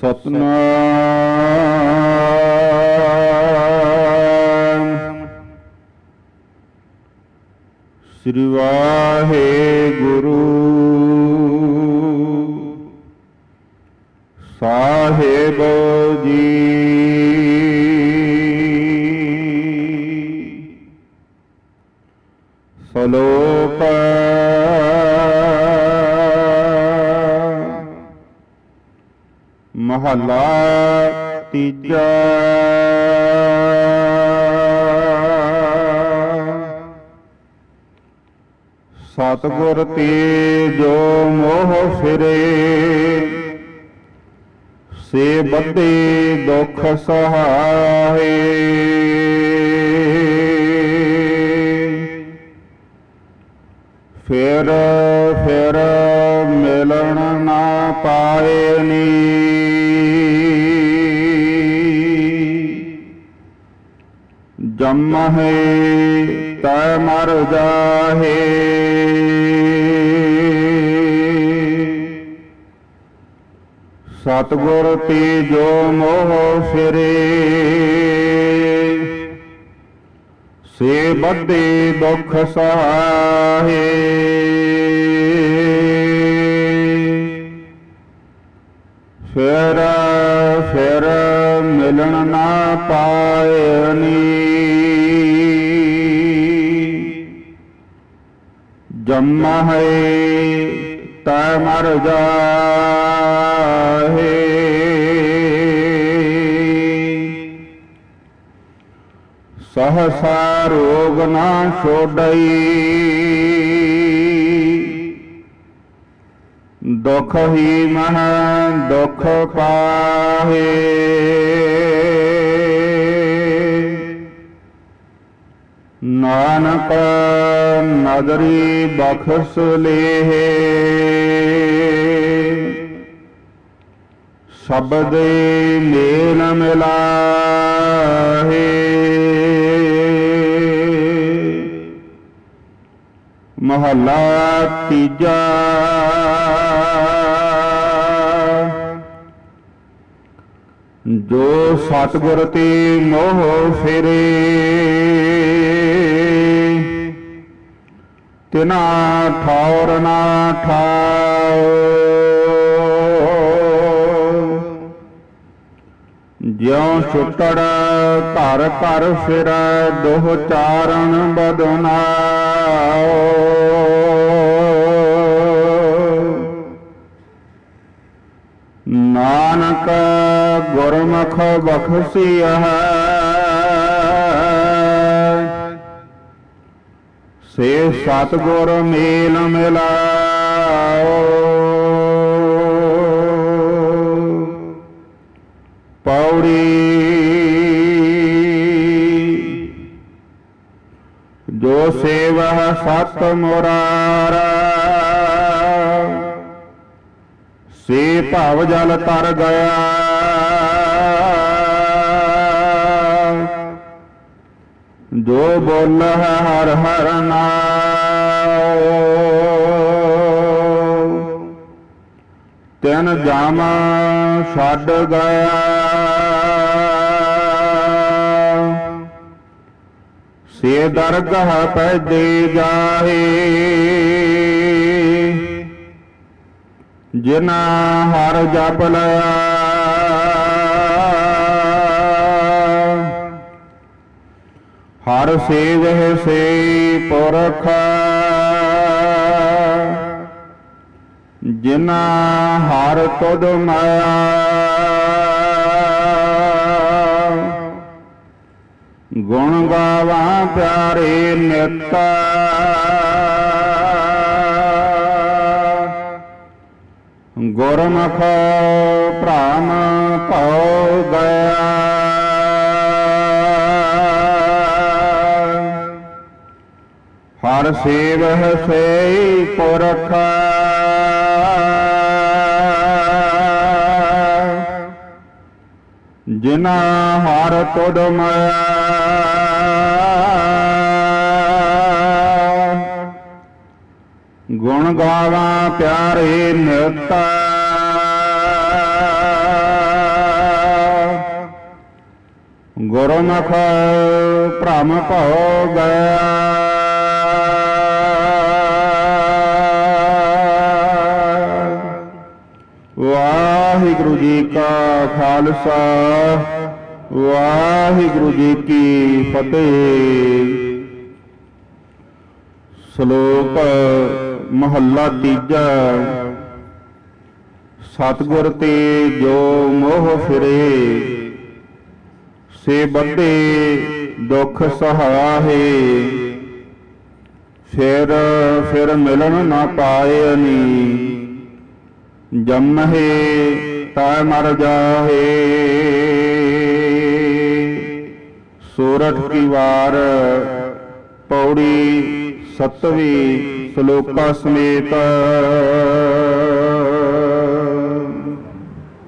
ਸਤਨਾਮ ਸ੍ਰੀ ਵਾਹਿਗੁਰੂ ਸਾਹਿਬ ਜੀ। ਸ਼ਲੋਕ ਮਹਲਾ ਤੀਜਾ। ਸਤਿਗੁਰ ਤੇ ਜੋ ਮੋਹ ਫਿਰੇ, ਸੇ ਬੱਧੇ ਦੁਖ ਸਹਾਏ। ਫਿਰ ਫਿਰ ਮਿਲਣ ਨਾ ਪਾਏ ਨੀ, ਜੰਮਹਿ ਤੈ ਮਰ ਜਾਹੇ। ਸਤਿਗੁਰ ਤੇ ਜੋ ਮੋਹ ਫਿਰੇ, ਸੇ ਬੱਧੇ ਦੁਖ ਸਹਾਏ। ਫਿਰ ਫਿਰ ਮਿਲਣ ਨਾ ਪਾਏ ਨੀ, ਜੰਮਹਿ ਤੈ ਮਰ ਜਾਹੇ। ਸਹਸਾ ਰੋਗ ਨਾ ਛੋਡਈ, ਦੁਖ ਹੀ ਮਹ ਦੁਖ ਪਾਹੇ। ਨਾਨਕ ਨਦਰੀ ਬਖਸ਼ ਲੇਹੇ, ਸ਼ਬਦੇ ਮੇਲ ਮਿਲਾਹੇ। ਮਹਲਾ ਤੀਜਾ। ਜੋ ਸਤਿਗੁਰ ਤੇ ਮੋਹ ਫਿਰੇ, ਤਿਨਾ ਠੌਰ ਨਾ ਠਾਓ। ਜਿਉ ਛੁੱਟੜ ਘਰ ਘਰ ਫਿਰੈ, ਦੋਹ ਚਾਰਨ ਬਦਨਾਓ। ਨਾਨਕ ਗੁਰਮੁਖ ਬਖਸ਼ੀਐ, ਸੇ ਸਤਿਗੁਰ ਮੇਲ ਮਿਲਾਓ। ਪੌੜੀ। ਜੋ ਸੇਵਹਿ ਸਤਿ ਮੁਰਾਰਾ, ਸੇ ਭਵ ਜਲ ਤਰ ਗਿਆ। ਜੋ ਬੋਲਹਿ ਹਰਿ ਹਰਿ ਨਾਉ, ਤਿਨ ਜਮ ਛੱਡ ਗਿਆ। ਸੇ ਦਰਗਹ ਪੈਦੇ ਜਾਹੇ, ਜਿਨਾ ਹਰਿ ਜਪ ਲਿਆ। ਹਰਿ ਸੇਵਹਿ ਸੇ ਪੁਰਖ, ਜਿਨਾ ਹਰਿ ਤੁਧ ਮਾਇਆ। ਗੁਣ ਗਾਵਾਂ ਪਿਆਰੇ ਨਿਤ, ਗੁਰਮੁਖ ਭ੍ਰਮ ਭਉ ਗਿਆ। ਹਰਿ ਸੇਵਹਿ ਸੇ ਪੁਰਖ, ਜਿਨਾ ਹਰਿ ਤੁਧ ਮਾਇਆ। ਗੁਣ ਗਾਵਾਂ ਪਿਆਰੇ ਨਿਤ, ਗੁਰਮੁਖ ਭ੍ਰਮ ਭਉ ਗਿਆ। ਵਾਹਿਗੁਰੂ ਜੀ ਕਾ ਖਾਲਸਾ, ਵਾਹਿਗੁਰੂ ਜੀ ਕੀ ਫਤਿਹ। ਸ਼ਲੋਕ ਮਹੱਲਾ ਤੀਜਾ। ਸਤਿਗੁਰ ਤੇ ਜੋ ਮੋਹ ਫਿਰੇ, ਸੇ ਬੱਧੇ ਦੁਖ ਸਹਾਏ। ਫਿਰ ਮਿਲਣ ਨਾ ਪਾਇਨੀ, ਜੰਮਹਿ ਤੈ ਮਰ ਜਾਹੇ। ਸੋਰਠ ਕੀ ਵਾਰ ਪੌੜੀ 7ਵੀਂ, ਸ਼ਲੋਕਾ ਸਮੇਤ।